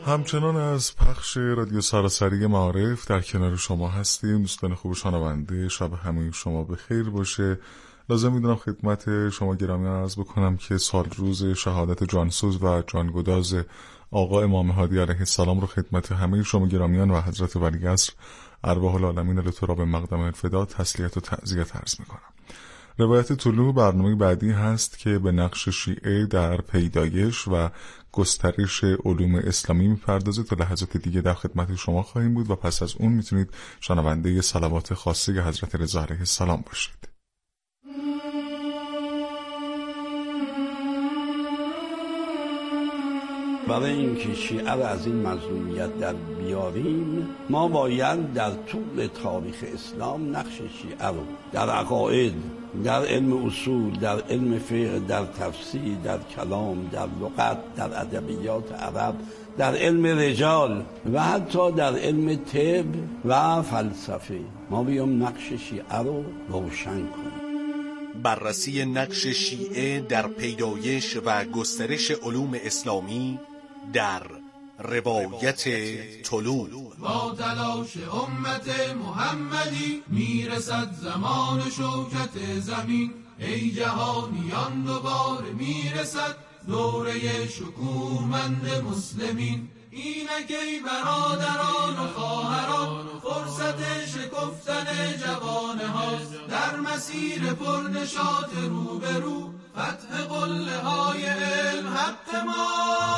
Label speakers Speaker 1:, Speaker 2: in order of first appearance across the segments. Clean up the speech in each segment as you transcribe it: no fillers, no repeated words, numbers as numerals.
Speaker 1: همچنان از پخش رادیو سراسری معارف در کنار شما هستیم. دوستان خوب شنونده، شب همه شما بخیر باشه. لازم میدونم خدمت شما گرامی عرض بکنم که سال روز شهادت جانسوز و جانگداز آقا امام هادی علیه السلام رو خدمت همه شما گرامیان و حضرت ولیعصر ارواح العالمین لتراب مقدم الفدا تسلیت و تعزیت عرض میکنم. روایت طلوع برنامه بعدی هست که به نقش شیعه در پیدایش و گسترش علوم اسلامی میپردازه. تا لحظات دیگه در خدمت شما خواهیم بود و پس از اون میتونید شنونده صلوات خاصه حضرت رضا علیه السلام باشید.
Speaker 2: برای اینکه شیعه را از این مظلومیت در بیاریم، ما باید در طول تاریخ اسلام نقش شیعه رو در عقاید، در علم اصول، در علم فقه، در تفسیر، در کلام، در لغت، در ادبیات عرب، در علم رجال و حتی در علم طب و فلسفه، ما بیام نقش شیعه رو روشن کنیم.
Speaker 3: بررسی نقش شیعه در پیدایش و گسترش علوم اسلامی در روایت طلوع.
Speaker 4: با تلاش امت محمدی میرسد زمان شوکت زمین، ای جهانیان دوباره میرسد دوره شکوهمند مسلمین. اینک ای برادران و خواهران، فرصت شکفتن جوانه هاست، در مسیر پرنشاط روبرو فتح قله های علم حق ما.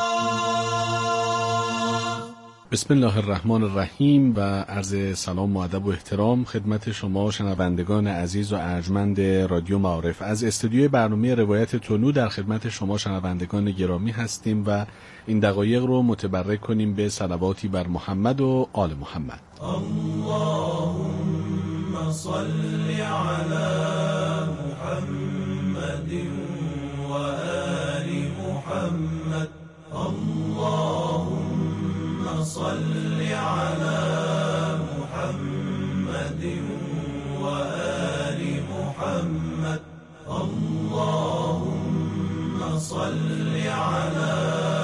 Speaker 5: بسم الله الرحمن الرحیم و عرض سلام و ادب و احترام خدمت شما شنوندگان عزیز و ارجمند رادیو معارف. از استودیوی برنامه روایت طلوع در خدمت شما شنوندگان گرامی هستیم و این دقایق رو متبرک کنیم به صلواتی بر محمد و آل محمد.
Speaker 4: اللهم صل علی محمد و آل محمد. اللهم صل علی محمد و آل محمد. اللهم صل علی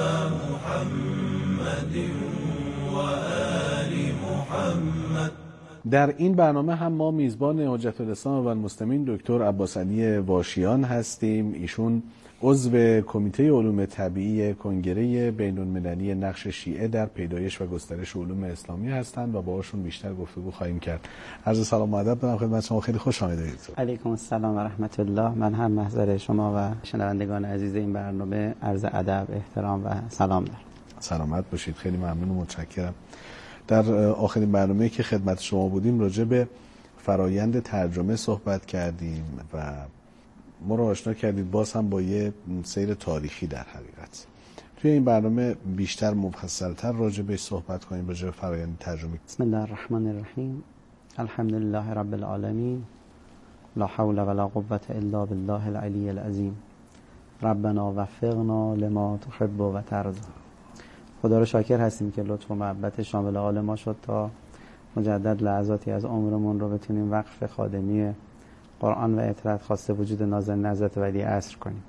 Speaker 4: محمد و آل محمد.
Speaker 5: در این برنامه هم ما میزبان حجت الاسلام و المسلمین دکتر عباس علی واشیان هستیم. ایشون عضو کمیته علوم طبیعی کنگره بین‌المللی نقش شیعه در پیدایش و گسترش علوم اسلامی هستند و باهاشون بیشتر گفتگو خواهیم کرد. عرض سلام و ادب دارم خدمت شما. خیلی خوش آمدید.
Speaker 6: علیکم السلام و رحمت الله. من هم محضر شما و شنوندگان عزیز این برنامه عرض ادب، احترام و سلام دارم.
Speaker 5: سلامت باشید. خیلی ممنون و متشکرم. در آخرین برنامه‌ای که خدمت شما بودیم راجع به فرایند ترجمه صحبت کردیم و ما رو آشنا کردید باز هم با یه سیر تاریخی. در حقیقت توی این برنامه بیشتر مفصل‌تر راجع بهش صحبت کنیم، راجع به فرآیند ترجمه.
Speaker 6: بسم الله الرحمن الرحیم. الحمدلله رب العالمین، لا حول ولا قوة الا بالله العلی العظیم. ربنا وفقنا لما تحب و ترضی. خدا رو شاکر هستیم که لطف و محبت شامل حال ما شد تا مجدد لحظاتی از عمرمون رو بتونیم وقف خادمی قرآن و اطاعت خواسته وجود نازل حضرت ولیعصر کنیم.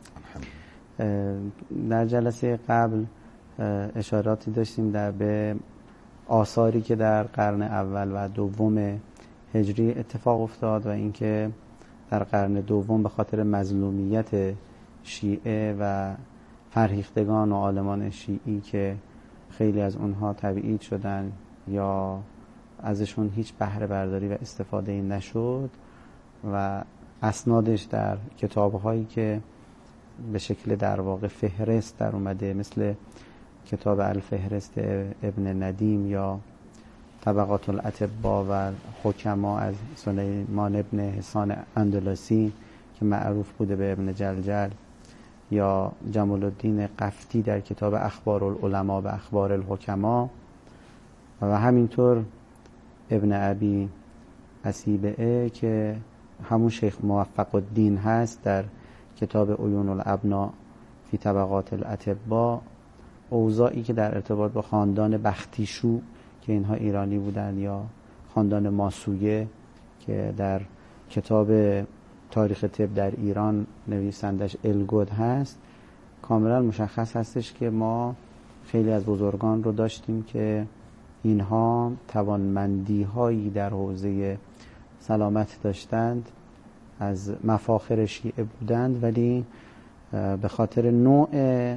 Speaker 6: در جلسه قبل اشاراتی داشتیم به آثاری که در قرن اول و دوم هجری اتفاق افتاد و اینکه در قرن دوم به خاطر مظلومیت شیعه و فرهیختگان و عالمان شیعی که خیلی از اونها تبعید شدن یا ازشون هیچ بهره برداری و استفاده نشد و اسنادش در کتاب‌هایی که به شکل در واقع فهرست در اومده، مثل کتاب الفهرست ابن ندیم یا طبقات الاطباء و حکما از سلیمان ابن حسان اندلسی که معروف بوده به ابن جلجل، یا جمال الدین قفتی در کتاب اخبار العلماء و اخبار الحکما، و همینطور ابن ابی عصیبه که همون شیخ موفق الدین هست در کتاب عیون الابنا فی طبقات الاطباء، اوضاعی که در ارتباط با خاندان بختیشو که اینها ایرانی بودن یا خاندان ماسویه که در کتاب تاریخ طب در ایران نویسندش الگود هست، کاملا مشخص هستش که ما خیلی از بزرگان رو داشتیم که اینها توانمندی هایی در حوزه سلامت داشتند، از مفاخر شیعه بودند، ولی به خاطر نوع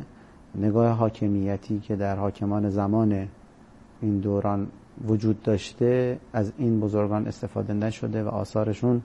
Speaker 6: نگاه حاکمیتی که در حاکمان زمان این دوران وجود داشته از این بزرگان استفاده نشده و آثارشون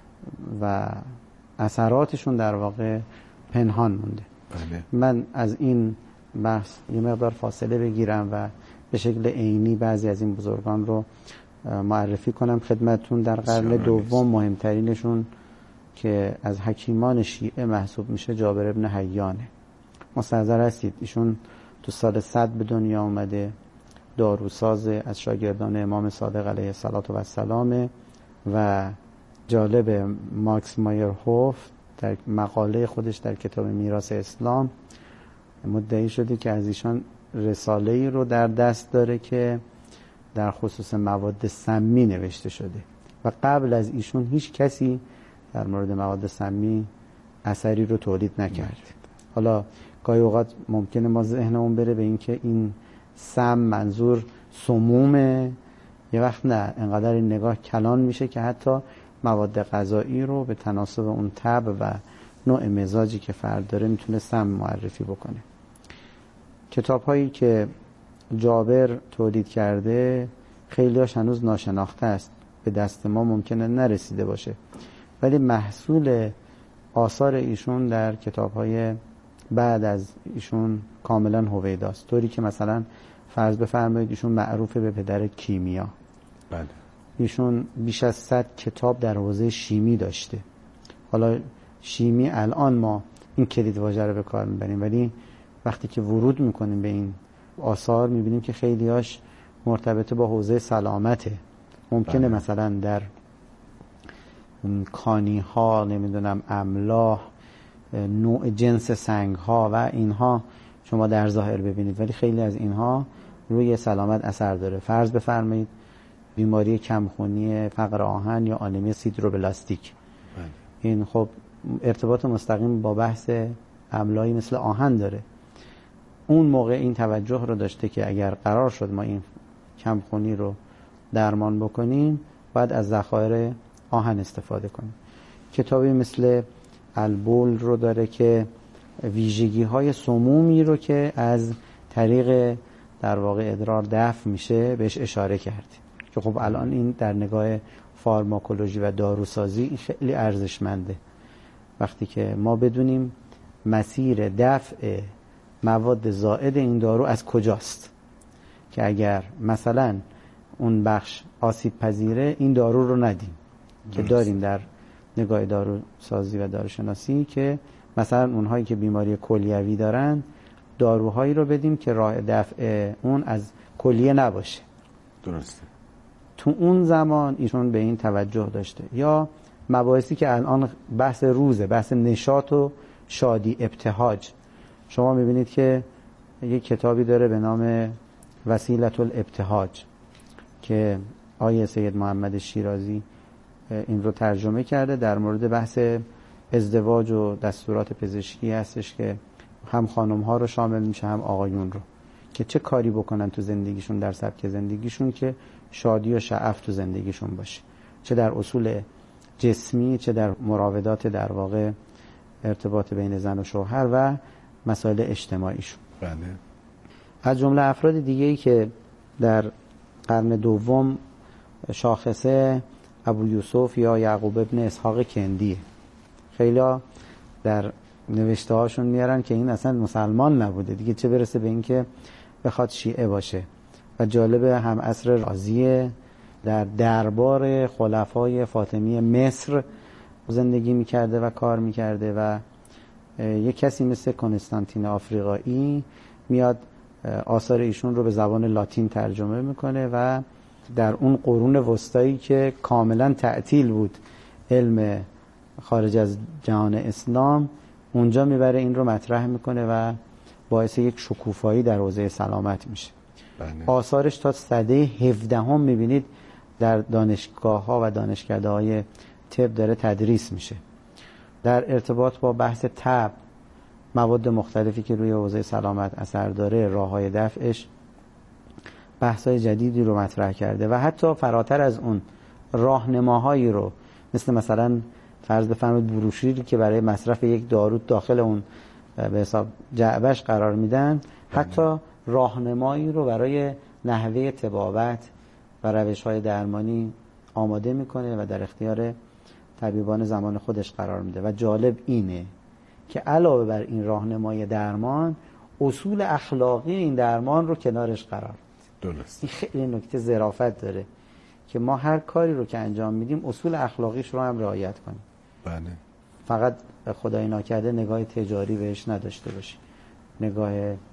Speaker 6: و اثراتشون در واقع پنهان مونده.
Speaker 5: بله.
Speaker 6: من از این بحث یه مقدار فاصله بگیرم و به شکل عینی بعضی از این بزرگان رو معرفی کنم خدمتون. در قرن دوم مهمترینشون که از حکیمان شیعه محسوب میشه جابر ابن حیانه. مستحضر هستید ایشون تو سال 100 به دنیا اومده، داروساز از شاگردان امام صادق علیه السلام و جالب ماکس مایرهوف در مقاله خودش در کتاب میراث اسلام مدعی شده که از ایشان رساله‌ای رو در دست داره که در خصوص مواد سمی نوشته شده و قبل از ایشون هیچ کسی در مورد مواد سمی اثری رو تولید نکرد. حالا گاهی اوقات ممکنه ما ذهنمون بره به این که این سم منظور سمومه، یه وقت نه، انقدر این نگاه کلان میشه که حتی مواد غذایی رو به تناسب اون طبع و نوع مزاجی که فرد داره میتونه سم معرفی بکنه. کتاب هایی که جابر تولید کرده خیلی هاش هنوز ناشناخته است، به دست ما ممکنه نرسیده باشه، ولی محصول آثار ایشون در کتاب های بعد از ایشون کاملا هویداست. طوری که مثلا فرض بفرمایید ایشون معروف به پدر کیمیا.
Speaker 5: بله.
Speaker 6: ایشون بیش از 100 کتاب در حوزه شیمی داشته. حالا شیمی الان ما این کلید واژه رو به کار میبریم، ولی وقتی که ورود میکنیم به این آثار میبینیم که خیلیاش مرتبط با حوزه سلامته. ممکنه مثلا در کانی ها، نمیدونم املاح، نوع جنس سنگ ها و اینها شما در ظاهر ببینید، ولی خیلی از اینها روی سلامت اثر داره. فرض بفرمایید بیماری کمخونی فقر آهن یا آنمی سیدروبلاستیک، این خب ارتباط مستقیم با بحث املاحی مثل آهن داره. اون موقع این توجه رو داشته که اگر قرار شد ما این کمخونی رو درمان بکنیم باید از ذخایر آهن استفاده کنیم. کتابی مثل البول رو داره که ویژگی های سمومی رو که از طریق در واقع ادرار دفع میشه بهش اشاره کرد که خب الان این در نگاه فارماکولوژی و داروسازی خیلی ارزشمنده. وقتی که ما بدونیم مسیر دفع مواد زائد این دارو از کجاست، که اگر مثلا اون بخش آسیب پذیره این دارو رو ندیم که داریم در نگاه داروسازی و داروشناسی که مثلا اونهایی که بیماری کلیوی دارن داروهایی رو بدیم که راه دفع اون از کلیه نباشه.
Speaker 5: درسته.
Speaker 6: تو اون زمان ایشون به این توجه داشته. یا مباحثی که الان بحث روزه، بحث نشاط و شادی، ابتهاج. شما میبینید که یک کتابی داره به نام وسیلة الابتهاج که آیه سید محمد شیرازی این رو ترجمه کرده، در مورد بحث ازدواج و دستورات پزشکی هستش که هم خانم ها رو شامل میشه هم آقایون رو، که چه کاری بکنن تو زندگیشون، در سبک زندگیشون که شادی و شعف تو زندگیشون باشه، چه در اصول جسمی چه در مراودات در واقع ارتباط بین زن و شوهر و مسائل اجتماعیشون.
Speaker 5: بله.
Speaker 6: از جمله افراد دیگه‌ای که در قرن دوم شاخصه ابو یوسف یا یعقوب ابن اسحاق کندیه. خیلی‌ها در نوشته هاشون میارن که این اصلا مسلمان نبوده دیگه، چه برسه به این که بخواد شیعه باشه. و جالب هم عصر رازیه، در دربار خلفای فاطمی مصر زندگی میکرده و کار میکرده و یک کسی مثل کنستانتین آفریقایی میاد آثار ایشون رو به زبان لاتین ترجمه میکنه و در اون قرون وسطایی که کاملا تعطیل بود علم خارج از جهان اسلام، اونجا میبره این رو مطرح میکنه و باعث یک شکوفایی در حوزه سلامت میشه.
Speaker 5: بله.
Speaker 6: آثارش تا سده 17 هم میبینید در دانشگاه ها و دانشکده های طب داره تدریس میشه. در ارتباط با بحث طب مواد مختلفی که روی حوزه سلامت اثر داره، راههای دفعش، بحث‌های جدیدی رو مطرح کرده و حتی فراتر از اون راهنماهایی رو مثلا فرض بفرمایید بروشوری که برای مصرف یک دارو داخل اون به حساب جعبش قرار میدن، حتی راهنمایی رو برای نحوه طبابت و روش‌های درمانی آماده میکنه و در اختیار طبیبان زمان خودش قرار میده. و جالب اینه که علاوه بر این راهنمای درمان، اصول اخلاقی این درمان رو کنارش قرار میده.
Speaker 5: درست.
Speaker 6: این خیلی نکته ظرافت داره که ما هر کاری رو که انجام میدیم اصول اخلاقیش رو هم رعایت کنیم.
Speaker 5: بله.
Speaker 6: فقط خدای ناکرده نگاه تجاری بهش نداشته باشیم، نگاه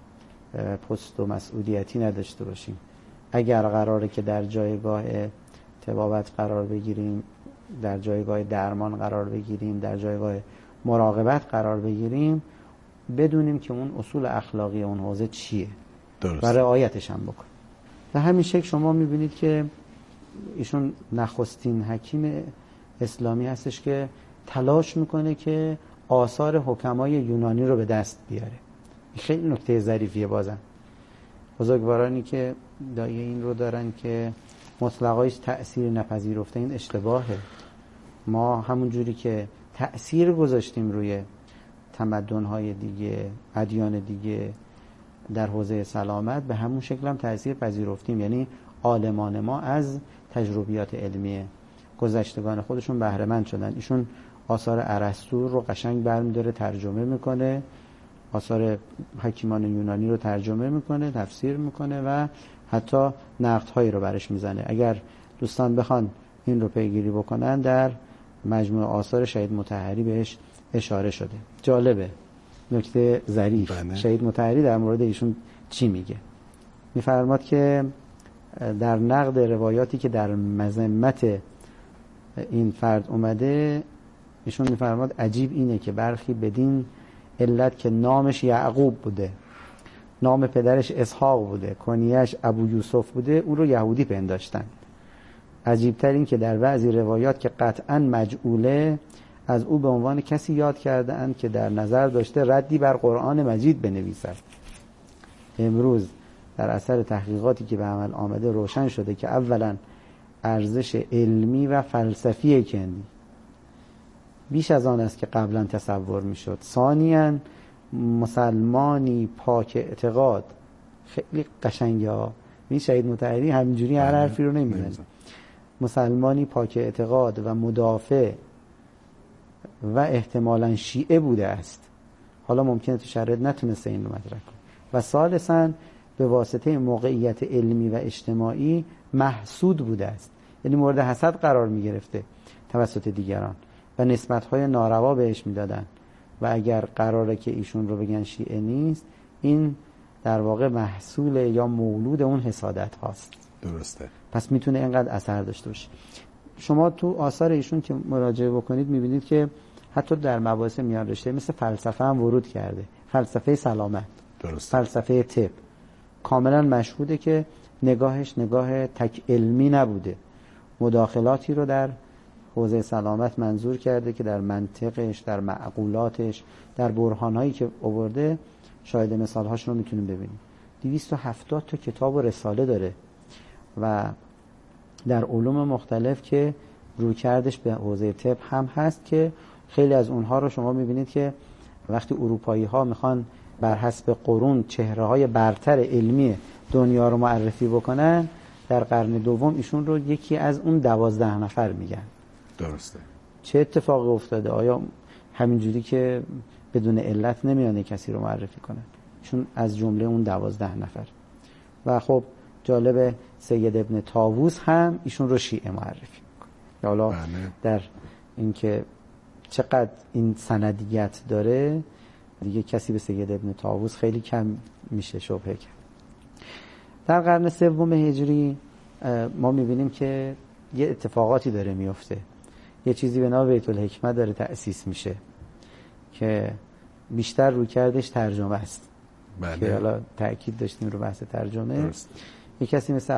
Speaker 6: پست و مسئولیتی نداشته باشیم. اگر قراره که در جایگاه طبابت قرار بگیریم، در جایگاه درمان قرار بگیریم، در جایگاه مراقبت قرار بگیریم، بدونیم که اون اصول اخلاقی اون حوزه چیه.
Speaker 5: درست.
Speaker 6: و رعایتش هم بکنیم. به همین شکل شما میبینید که ایشون نخستین حکیم اسلامی هستش که تلاش میکنه که آثار حکمای یونانی رو به دست بیاره. خیلی نکته ظریفیه. بازم بزرگوارانی که دایه این رو دارن که مطلقایش تأثیر نپذیرفته، این اشتباهه. ما همون جوری که تأثیر گذاشتیم روی تمدن‌های دیگه، ادیان دیگه در حوزه سلامت، به همون شکل هم تأثیر پذیرفتیم. یعنی عالمان ما از تجربیات علمی گذشتگان خودشون بهره مند شدن. ایشون آثار ارسطو رو قشنگ برمی‌داره ترجمه میکنه، آثار حکیمان یونانی رو ترجمه میکنه، تفسیر میکنه و حتی نقدهایی رو برش میزنه. اگر دوستان بخوان این رو پیگیری بکنن، در مجموع آثار شهید مطهری بهش اشاره شده. جالبه، نکته ظریف. شهید مطهری در مورد ایشون چی میگه؟ میفرماد که در نقد روایاتی که در مذمت این فرد اومده، ایشون میفرماد عجیب اینه که برخی بدین علت که نامش یعقوب بوده، نام پدرش اسحاق بوده، کنیه‌اش ابو یوسف بوده، اون رو یهودی پنداشتن. عجیبتر این که در بعضی روایات که قطعاً مجعوله، از او به عنوان کسی یاد کرده اند که در نظر داشته ردی بر قرآن مجید بنویسد. امروز در اثر تحقیقاتی که به عمل آمده روشن شده که اولاً ارزش علمی و فلسفی کندی بیش از آن است که قبلا تصور میشد. ثانیاً مسلمانی پاک اعتقاد، خیلی قشنگه ها، این شهید مطهری همینجوری هر حرفی رو نمیزنه. مسلمانی پاک اعتقاد و مدافع و احتمالاً شیعه بوده است. حالا ممکنه تو شرایط نتونسته این رو مطرح کنه. و ثالثاً به واسطه موقعیت علمی و اجتماعی محسود بوده است، یعنی مورد حسد قرار می گرفته توسط دیگران و نسبت‌های ناروا بهش میدادن و اگر قراره که ایشون رو بگن شیعه نیست، این در واقع محصول یا مولود اون حسادت هاست.
Speaker 5: درسته.
Speaker 6: پس میتونه اینقدر اثر داشته باشه. شما تو آثار ایشون که مراجعه بکنید میبینید که حتی در مباحث میان رشته مثل فلسفه هم ورود کرده. فلسفه سلامت،
Speaker 5: درسته.
Speaker 6: فلسفه طب، کاملا مشهوده که نگاهش نگاه تک علمی نبوده. مداخلاتی رو در حوزه سلامت منظور کرده که در منطقش، در معقولاتش، در برهانهایی که آورده شاید مثالهاش رو میتونیم ببینیم. 270 تا کتاب و رساله داره و در علوم مختلف که رویکردش به حوزه طب هم هست که خیلی از اونها رو شما میبینید که وقتی اروپایی ها میخوان بر حسب قرون چهره های برتر علمی دنیا رو معرفی بکنن، در قرن دوم ایشون رو یکی از اون 12 نفر میگن.
Speaker 5: درسته.
Speaker 6: چه اتفاقی افتاده؟ آیا همینجوری که بدون علت نمیانه کسی رو معرفی کنن؟ چون از جمله اون 12 نفر. و خب جالب، سید ابن طاووس هم ایشون رو شیعه معرفی میکنه. حالا در اینکه چقدر این سندیت داره دیگه کسی به سید ابن طاووس خیلی کم میشه شبهه کرد. در قرن سوم هجری ما میبینیم که یه اتفاقاتی داره میفته. یه چیزی به نام بیت الحکمه داره تأسیس میشه که بیشتر روی کردش ترجمه است.
Speaker 5: بله.
Speaker 6: که حالا تأکید داشتیم رو بحث ترجمه. درست. یه کسی مثل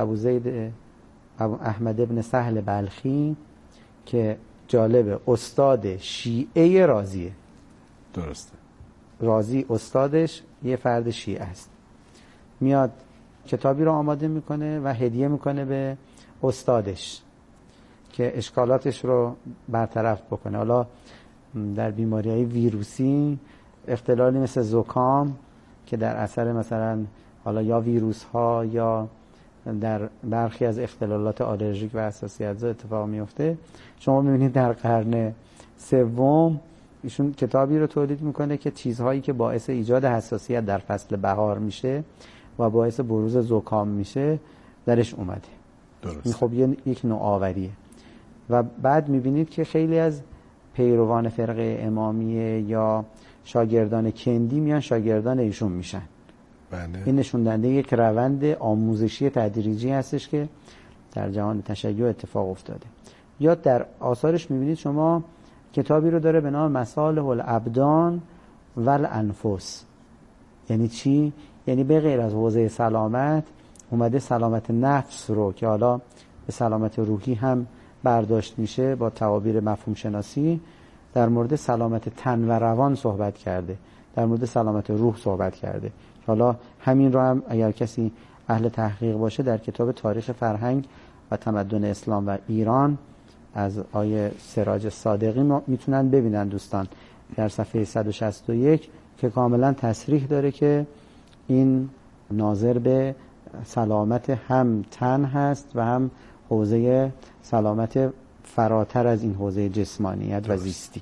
Speaker 6: ابو احمد ابن سهل بلخی که جالبه استاد شیعه رازیه.
Speaker 5: درسته.
Speaker 6: رازی استادش یه فرد شیعه است، میاد کتابی رو آماده میکنه و هدیه میکنه به استادش که اشکالاتش رو برطرف بکنه. حالا در بیماری‌های ویروسی اختلالی مثل زکام که در اثر مثلا حالا یا ویروس ها یا در برخی از اختلالات آلرژیک و حساسیت‌زا اتفاق میفته. شما می‌بینید در قرن سوم ایشون کتابی رو تولید میکنه که چیزهایی که باعث ایجاد حساسیت در فصل بهار میشه و باعث بروز زکام میشه درش اومده.
Speaker 5: درست.
Speaker 6: این خب یک نوآوریه. و بعد میبینید که خیلی از پیروان فرقه امامیه یا شاگردان کندی میان شاگردان ایشون میشن.
Speaker 5: بله.
Speaker 6: این نشون دهنده یک روند آموزشی تدریجی هستش که در جهان تشیع اتفاق افتاده. یا در آثارش میبینید شما کتابی رو داره به نام مصالح الابدان و الانفس. یعنی چی؟ یعنی به غیر از حوزه سلامت اومده سلامت نفس رو که حالا به سلامت روحی هم برداشت میشه با تعابیر مفهوم شناسی، در مورد سلامت تن و روان صحبت کرده، در مورد سلامت روح صحبت کرده. حالا همین رو هم اگر کسی اهل تحقیق باشه در کتاب تاریخ فرهنگ و تمدن اسلام و ایران از آیه سراج صادقی میتونن ببینن دوستان در صفحه 161 که کاملا تصریح داره که این ناظر به سلامت هم تن هست و هم حوزه سلامت فراتر از این حوزه جسمانیت و زیستی.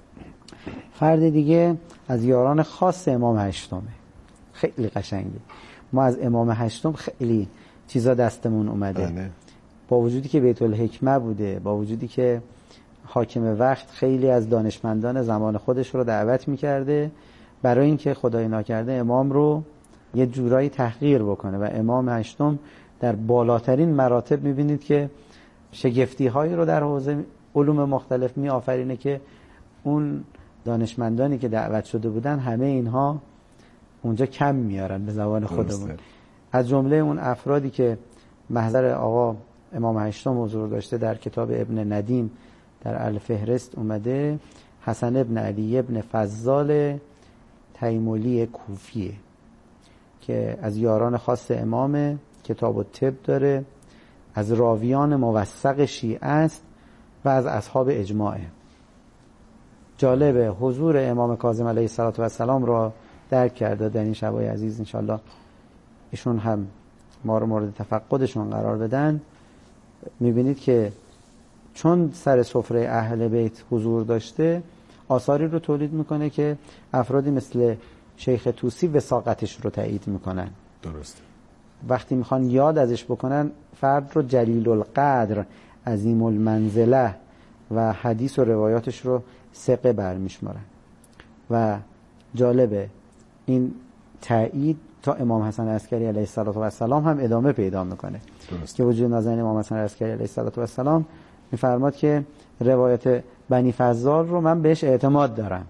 Speaker 6: فرد دیگه از یاران خاص امام هشتمه، خیلی قشنگه. ما از امام هشتم خیلی چیزا دستمون اومده.
Speaker 5: بله.
Speaker 6: با وجودی که بیت الحکمه بوده، با وجودی که حاکم وقت خیلی از دانشمندان زمان خودش رو دعوت میکرده برای اینکه خدای ناکرده امام رو یه جورایی تحقیر بکنه و امام هشتم در بالاترین مراتب میبینید که شگفتی هایی رو در حوزه علوم مختلف می آفرینه که اون دانشمندانی که دعوت شده بودن همه اینها اونجا کم میارن به زبان خودمون. از جمله اون افرادی که محضر آقا امام هشتم حضور داشته در کتاب ابن ندیم در الفهرست اومده حسن ابن علی ابن فضال تیمولی کوفیه که از یاران خاص امام، کتاب الطب داره، از راویان موثق شیعه است و از اصحاب اجماعه. جالبه حضور امام کاظم علیه السلام را درک کرده در این شبای عزیز. انشالله ایشون هم ما رو مورد تفقدشون قرار بدن. میبینید که چون سر سفره اهل بیت حضور داشته آثاری رو تولید میکنه که افرادی مثل شیخ طوسی وثاقتش رو تایید میکنن.
Speaker 5: درسته.
Speaker 6: وقتی میخوان یاد ازش بکنن فرد رو جلیل القدر، عظیم المنزله و حدیث و روایاتش رو ثقه برمیشمارن. و جالبه این تایید تا امام حسن عسکری علیه السلام هم ادامه پیدا میکنه.
Speaker 5: درسته.
Speaker 6: که وجود نازنین امام حسن عسکری علیه السلام میفرماد که روایت بنی فضال رو من بهش اعتماد دارم.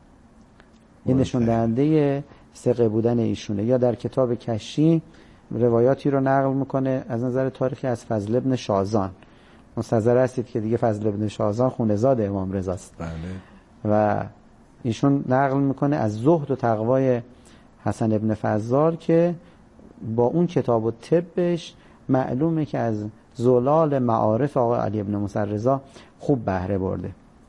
Speaker 6: این نشون دهنده ثقه بودن ایشونه. یا در کتاب کشی روایاتی رو نقل میکنه از نظر تاریخی از فضل ابن شازان. مستحضر هستید که دیگه فضل ابن شازان خونه‌زاد امام رضاست.
Speaker 5: بله.
Speaker 6: و ایشون نقل میکنه از زهد و تقوای حسن ابن فضال که با اون کتاب و طبش معلومه که از زلال معارف آقا علی ابن موسی رضا خوب بهره برده.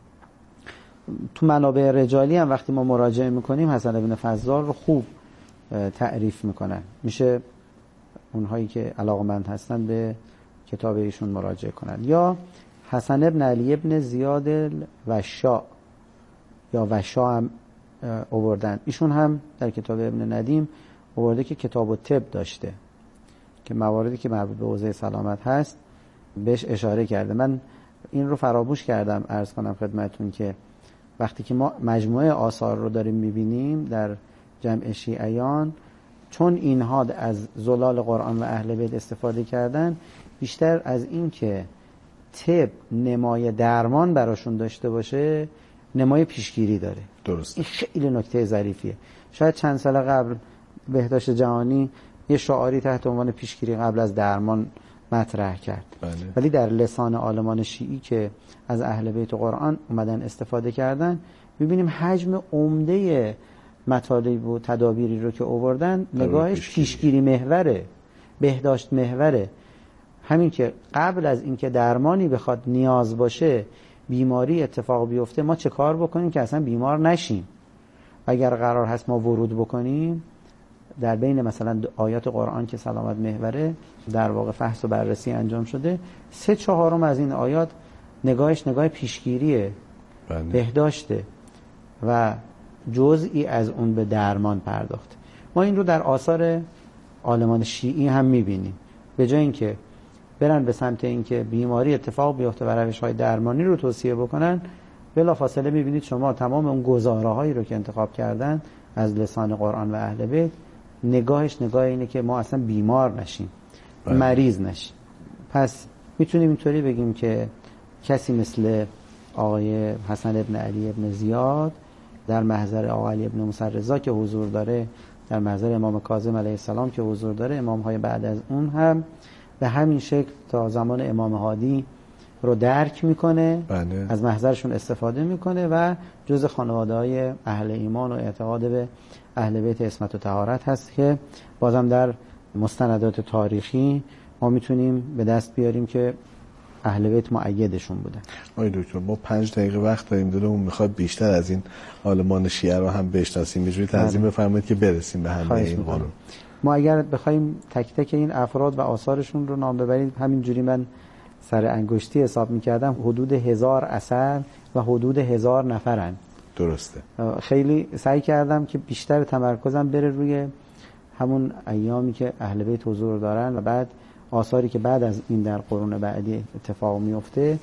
Speaker 6: تو منابع رجالی هم وقتی ما مراجعه میکنیم حسن ابن فضال رو خوب تعریف میکنن. میشه اونهایی که علاقمند هستن به کتاب ایشون مراجعه کنن. یا حسن ابن علی ابن زیاد الوشاء یا وشاء هم آوردن. ایشون هم در کتاب ابن ندیم آورده که کتاب الطب داشته که مواردی که مربوط به حوزه سلامت هست بهش اشاره کرده. من این رو فراموش کردم عرض کنم خدمتون که وقتی که ما مجموعه آثار رو داریم میبینیم در جمع شیعیان، چون اینها از زلال قرآن و اهل بیت استفاده کردن، بیشتر از این که طب نمای درمان براشون داشته باشه نمای پیشگیری داره.
Speaker 5: درست.
Speaker 6: این خیلی نکته ظریفیه. شاید چند سال قبل بهداشت جهانی یه شعاری تحت عنوان پیشگیری قبل از درمان مطرح کرد.
Speaker 5: بله.
Speaker 6: ولی در لسان عالمان شیعی که از اهل بیت قرآن اومدن استفاده کردن، ببینیم حجم عمده مطالب و تدابیری رو که آوردن نگاهش پیشگیری محوره، بهداشت محوره. همین که قبل از اینکه درمانی بخواد نیاز باشه بیماری اتفاق بیفته ما چه کار بکنیم که اصلا بیمار نشیم. اگر قرار هست ما ورود بکنیم در بین مثلا آیات قرآن که سلامت محوره در واقع فحص و بررسی انجام شده، 3/4 از این آیات نگاهش نگاه پیشگیریه، بهداشته و جزئی از اون به درمان پرداخت. ما این رو در آثار عالمان شیعی هم میبینیم. به جای اینکه برن به سمت اینکه بیماری اتفاق بیفته و روش‌های درمانی رو توصیه بکنن، بلافاصله میبینید شما تمام اون گزاره‌هایی رو که انتخاب کردن از لسان قرآن و اهل بیت نگاهش نگاه اینه که ما اصلا بیمار نشیم، مریض نشیم. پس میتونیم اینطوری بگیم که کسی مثل آقای حسن ابن علی ابن زیاد در محضر آقای علی ابن موسی رضا که حضور داره، در محضر امام کاظم علیه السلام که حضور داره، امام‌های بعد از اون هم به همین شکل تا زمان امام هادی رو درک میکنه، از محضرشون استفاده میکنه و جز خانواده‌های اهل ایمان و اعتقاد به اهل بیت عصمت و طهارت هست که بازم در مستندات تاریخی ما میتونیم به دست بیاریم که اهل بیت مؤیدشون بودن.
Speaker 5: آقای دکتر ما 5 دقیقه وقت داریم، دلمون میخواد بیشتر از این عالمان شیعه رو هم بشناسیم. می‌جوری تنظیم بفرمایید که برسیم به همه این قانون.
Speaker 6: ما اگر بخوایم تک تک این افراد و آثارشون رو نام ببریم، همینجوری من سر انگشتی حساب میکردم حدود 1000 اثر و حدود 1000 نفرن.
Speaker 5: درسته.
Speaker 6: خیلی سعی کردم که بیشتر تمرکزم بره روی همون ایامی که اهل بیت حضور دارن و بعد آثاری که بعد از این در قرون بعدی اتفاق میفته،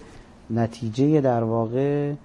Speaker 6: نتیجه در واقع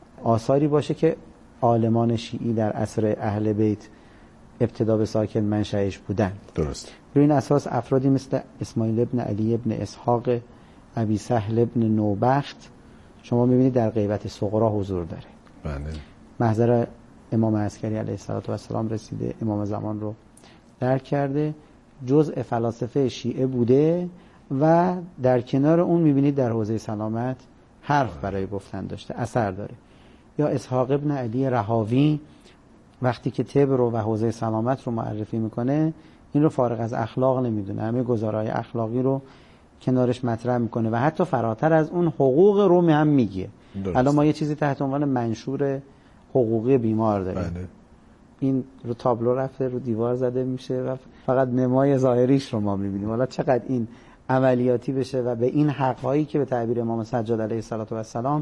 Speaker 6: آثاری باشه که عالمان شیعی در عصر اهل بیت ابتدا به ساکن منشأش بودن.
Speaker 5: درست.
Speaker 6: روی این اساس افرادی مثل اسماعیل ابن علی ابن اسحاق ابی سهل ابن نوبخت شما میبینید در غیبت صغرا حضور داره.
Speaker 5: بله.
Speaker 6: محضر امام عسکری علیه السلام رسیده، امام زمان رو درک کرده، جزء فلاسفه شیعه بوده و در کنار اون میبینید در حوزه سلامت حرف برای گفتن داشته، اثر داره. یا اسحاق ابن علی رهاوی وقتی که طب رو و حوزه سلامت رو معرفی میکنه این رو فارغ از اخلاق نمیدونه، همه گزارهای اخلاقی رو کنارش مطرح میکنه و حتی فراتر از اون حقوق رو هم میگه. الان ما یه چیزی تحت عنوان منشور حقوقی بیمار داریم.
Speaker 5: بله.
Speaker 6: این رو تابلو رفته رو دیوار زده میشه و فقط نمای ظاهریش رو ما میبینیم. حالا چقدر این عملیاتی بشه و به این حق‌هایی که به تعبیر امام سجاد علیه السلام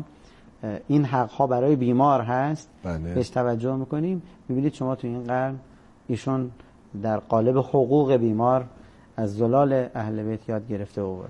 Speaker 6: این حق‌ها برای بیمار هست بهش توجه میکنیم. میبینید شما تو این قرن ایشون در قالب حقوق بیمار از زلال اهل بیت یاد گرفته آورد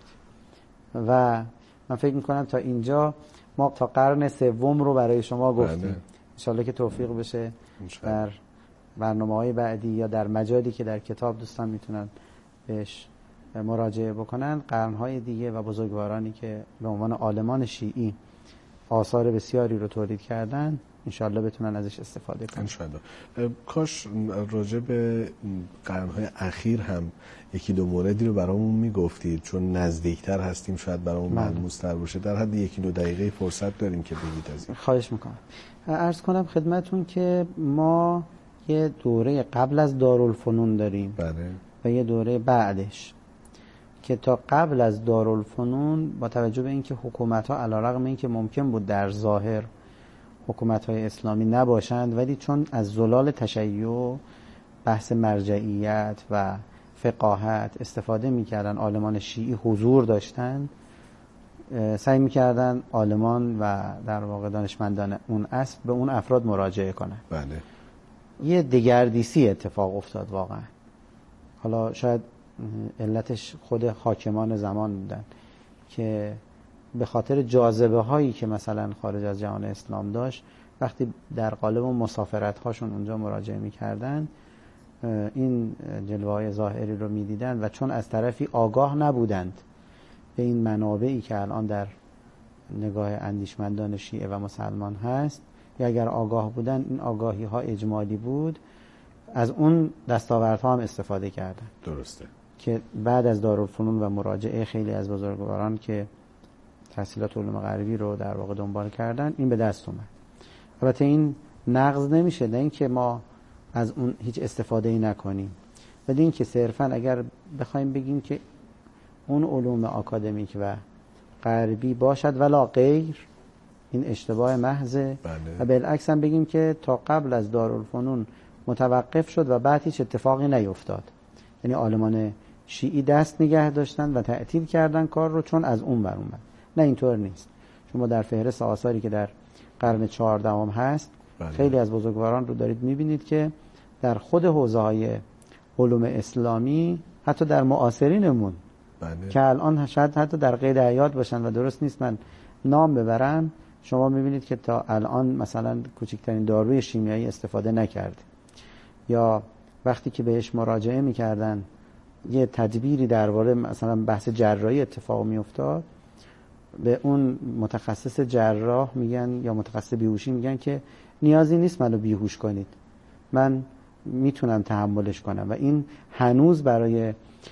Speaker 6: و من فکر میکنم تا اینجا ما تا قرن سوم رو برای شما گفتیم. انشالله که توفیق بشه در برنامه‌های بعدی یا در مجالی که در کتاب دوستان میتونن بهش مراجعه بکنن، قرن‌های دیگه و بزرگوارانی که به عنوان عالمان شیعی آثار بسیاری رو تولید کردن انشالله بتونن ازش استفاده کنن.
Speaker 5: انشالله. کاش راجع به قرن‌های اخیر هم یکی دو موردی رو برامون میگفتید، چون نزدیکتر هستیم شاید برامون ملموس‌تر باشه. در حد 1-2 دقیقه فرصت داریم که بگید از این.
Speaker 6: خواهش میکنم. عرض کنم خدمتون که ما یه دوره قبل از دارالفنون داریم.
Speaker 5: بله.
Speaker 6: و یه دوره بعدش که تا قبل از دارالفنون با توجه به اینکه حکومت‌ها علیرغم اینکه ممکن بود در ظاهر حکومت‌های اسلامی نباشند ولی چون از زلال تشیع بحث مرجعیت و فقاهت استفاده می‌کردن، عالمان شیعی حضور داشتن، سعی می‌کردن عالمان و در واقع دانشمندان اون عصر به اون افراد مراجعه کنن.
Speaker 5: بله.
Speaker 6: یه دگردیسی اتفاق افتاد واقعا. حالا شاید علتش خود حاکمان زمان بودن که به خاطر جاذبه هایی که مثلا خارج از جهان اسلام داشت، وقتی در قالب مسافرت هاشون اونجا مراجعه میکردن این جلوه های ظاهری رو میدیدن و چون از طرفی آگاه نبودند به این منابعی که الان در نگاه اندیشمندان شیعه و مسلمان هست، یا اگر آگاه بودن این آگاهی ها اجمالی بود، از اون دستاوردها هم استفاده کردن.
Speaker 5: درسته.
Speaker 6: که بعد از دارالفنون و مراجعه خیلی از بزرگواران که تحصیلات علوم غربی رو در واقع دنبال کردن این به دست اومد. البته این نقض نمیشه، نه اینکه ما از اون هیچ استفاده‌ای نکنیم. ولی این که صرفاً اگر بخوایم بگیم که اون علوم آکادمیک و غربی باشد ولا غیر، این اشتباه محضه. و بالعکس هم بگیم که تا قبل از دارالفنون متوقف شد و بعد هیچ اتفاقی نیفتاد. یعنی عالمان شیعی دست نگه داشتن و تعطیل کردن کار رو چون از اون بر اومد. نه، اینطور نیست. شما در فهرست آثاری که در قرن 14 هست خیلی از بزرگواران رو دارید میبینید که در خود حوزه‌های علوم اسلامی، حتی در معاصرینمون که الان شاید حتی در قید حیات باشن و درست نیست من نام ببرم، شما میبینید که تا الان مثلا کوچکترین داروی شیمیایی استفاده نکرده، یا وقتی که بهش مراجعه میکردن یه تدبیری درباره مثلا بحث جراحی اتفاق میافتاد، به اون متخصص جراح میگن یا متخصص بیهوشی میگن که نیازی نیست منو بیهوش کنید، من میتونم تحملش کنم. و این هنوز برای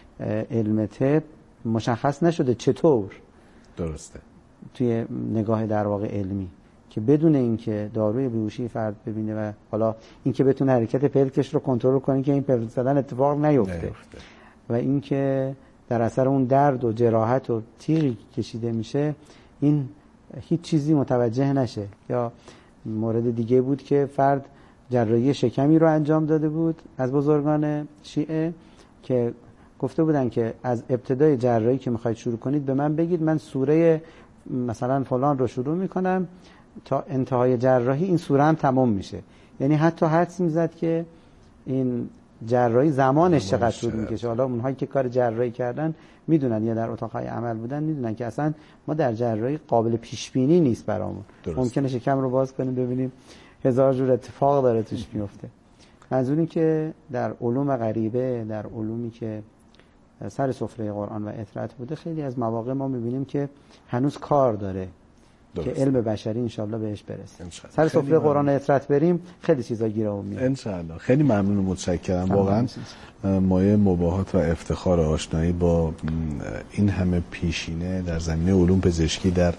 Speaker 6: علم طب مشخص نشده چطور
Speaker 5: درسته
Speaker 6: توی نگاه در واقع علمی، که بدون اینکه داروی بیهوشی فرد ببینه و حالا اینکه بتونه حرکت پلکش رو کنترل کنه که این پلک زدن اتفاق نیفته و اینکه در اثر اون درد و جراحت و تیغی کشیده میشه این هیچ چیزی متوجه نشه. یا مورد دیگه بود که فرد جراحی شکمی رو انجام داده بود از بزرگان شیعه که گفته بودن که از ابتدای جراحی که میخواید شروع کنید به من بگید، من سوره مثلا فلان رو شروع میکنم تا انتهای جراحی این سوره هم تمام میشه. یعنی حتی حدس میزد که این جراحی زمانش چقدر طول میکشه. حالا اونهایی که کار جراحی کردن میدونن یا در اتاقهای عمل بودن میدونن که اصلا ما در جراحی قابل پیش بینی نیست برامون. ممکنه شکم رو باز کنیم ببینیم هزار جور اتفاق داره توش میفته. منظور این که در علوم غریبه، در علومی که سر سفره قرآن و اطرت بوده، خیلی از مواقع ما میبینیم که هنوز کار داره که علم بشری انشالله بهش برسه. سر سفره قرآن و اطرت بریم خیلی چیزا گیرمون میاد
Speaker 5: انشالله. خیلی ممنون و متشکرم. واقعا مایه مباهات و افتخار آشنایی با این همه پیشینه در زمینه علوم پزشکی در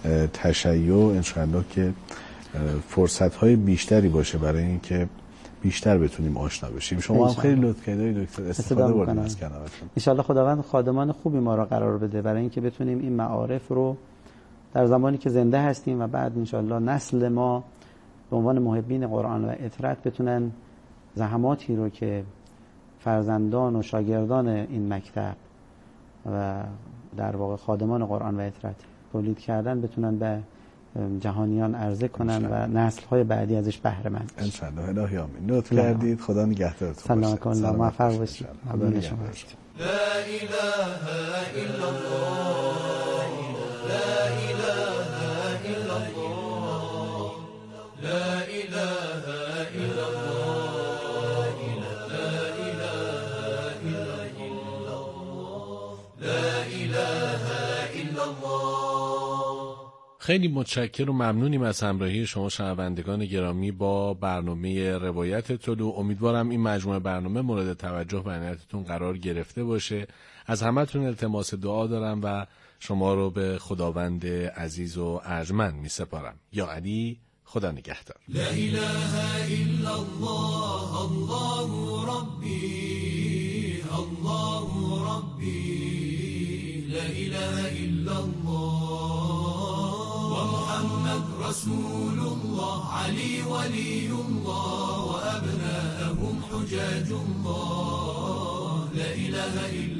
Speaker 5: تشیع، انشالله که فرصت‌های بیشتری باشه برای اینکه بیشتر بتونیم آشنا بشیم. شما هم خیلی لطف کردید دکتر، استفاده بردید از کنارتون.
Speaker 6: ان شاء الله خداوند خادمان خوبی ما را قرار بده برای اینکه بتونیم این معارف رو در زمانی که زنده هستیم و بعد ان شاء الله نسل ما به عنوان محبین قرآن و اطرت بتونن زحماتی رو که فرزندان و شاگردان این مکتب و در واقع خادمان قرآن و اطرت تولید کردن بتونن به جهانیان عرضه کنن و نسل‌های بعدی ازش بهره مند بشن.
Speaker 5: ان شاء الله. الهی آمین. لطف کردید. خدا نگهدارتون باشه.
Speaker 6: سلام موفق باشید.
Speaker 5: خدا نگهدار.
Speaker 4: لا اله الا الله لا اله الا الله لا اله الا الله لا اله الا الله لا اله الا الله.
Speaker 3: خیلی متشکرم و ممنونیم از همراهی شما شنوندگان گرامی با برنامه روایت طلوع. امیدوارم این مجموعه برنامه مورد توجه و عنایتتون قرار گرفته باشه. از همتون التماس دعا دارم و شما رو به خداوند عزیز و ارجمند می سپارم. یا علی، خدا نگهدار.
Speaker 4: لا اله الا الله الله ربی الله ربی لا اله الا الله محمد رسول الله علي ولي الله وأبناءهم حجاج الله لا إله إلا